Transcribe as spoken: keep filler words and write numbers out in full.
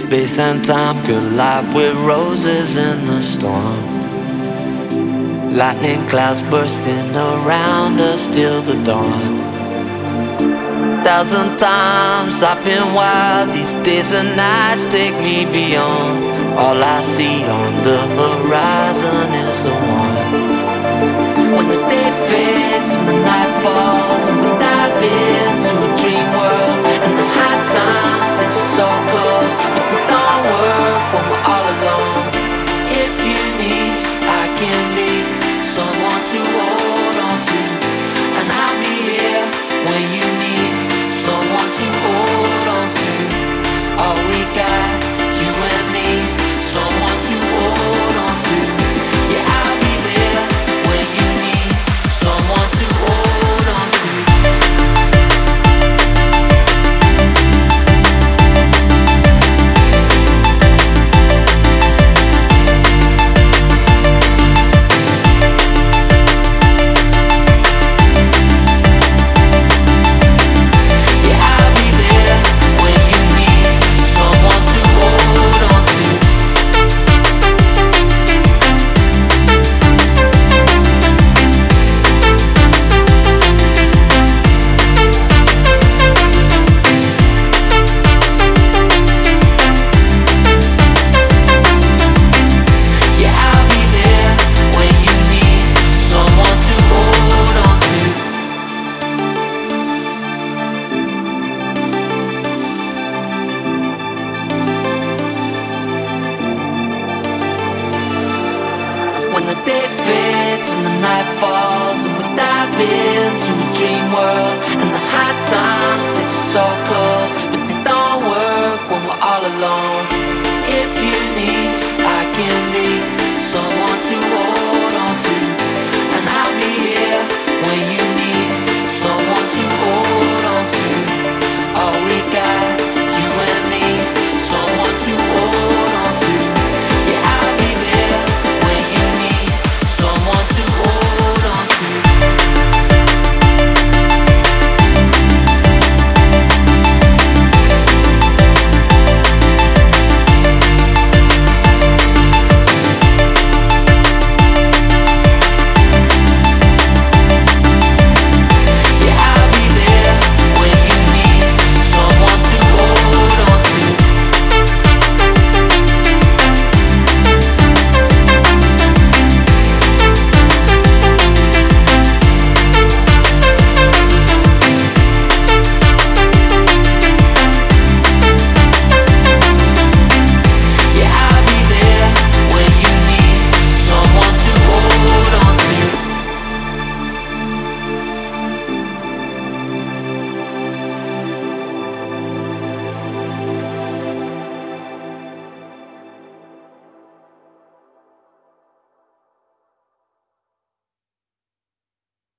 space and time collide with roses in the storm. Lightning clouds bursting around us till the dawn. Thousand times I've been wild, these days and nights take me beyond. All I see on the horizon is the one. When the day fades and the night falls and we dive into a dream world, and the high times seem so close, but they don't work when we're all alone. If you need, I can be someone to hold on to, and I'll be here when you need someone to hold on to. All we got, you and me, someone to hold on to. Yeah, I'll be there when you need someone to hold on to. When the day fades and the night falls and we dive into a dream world, and the high times seem so close, but they don't work when we're all alone.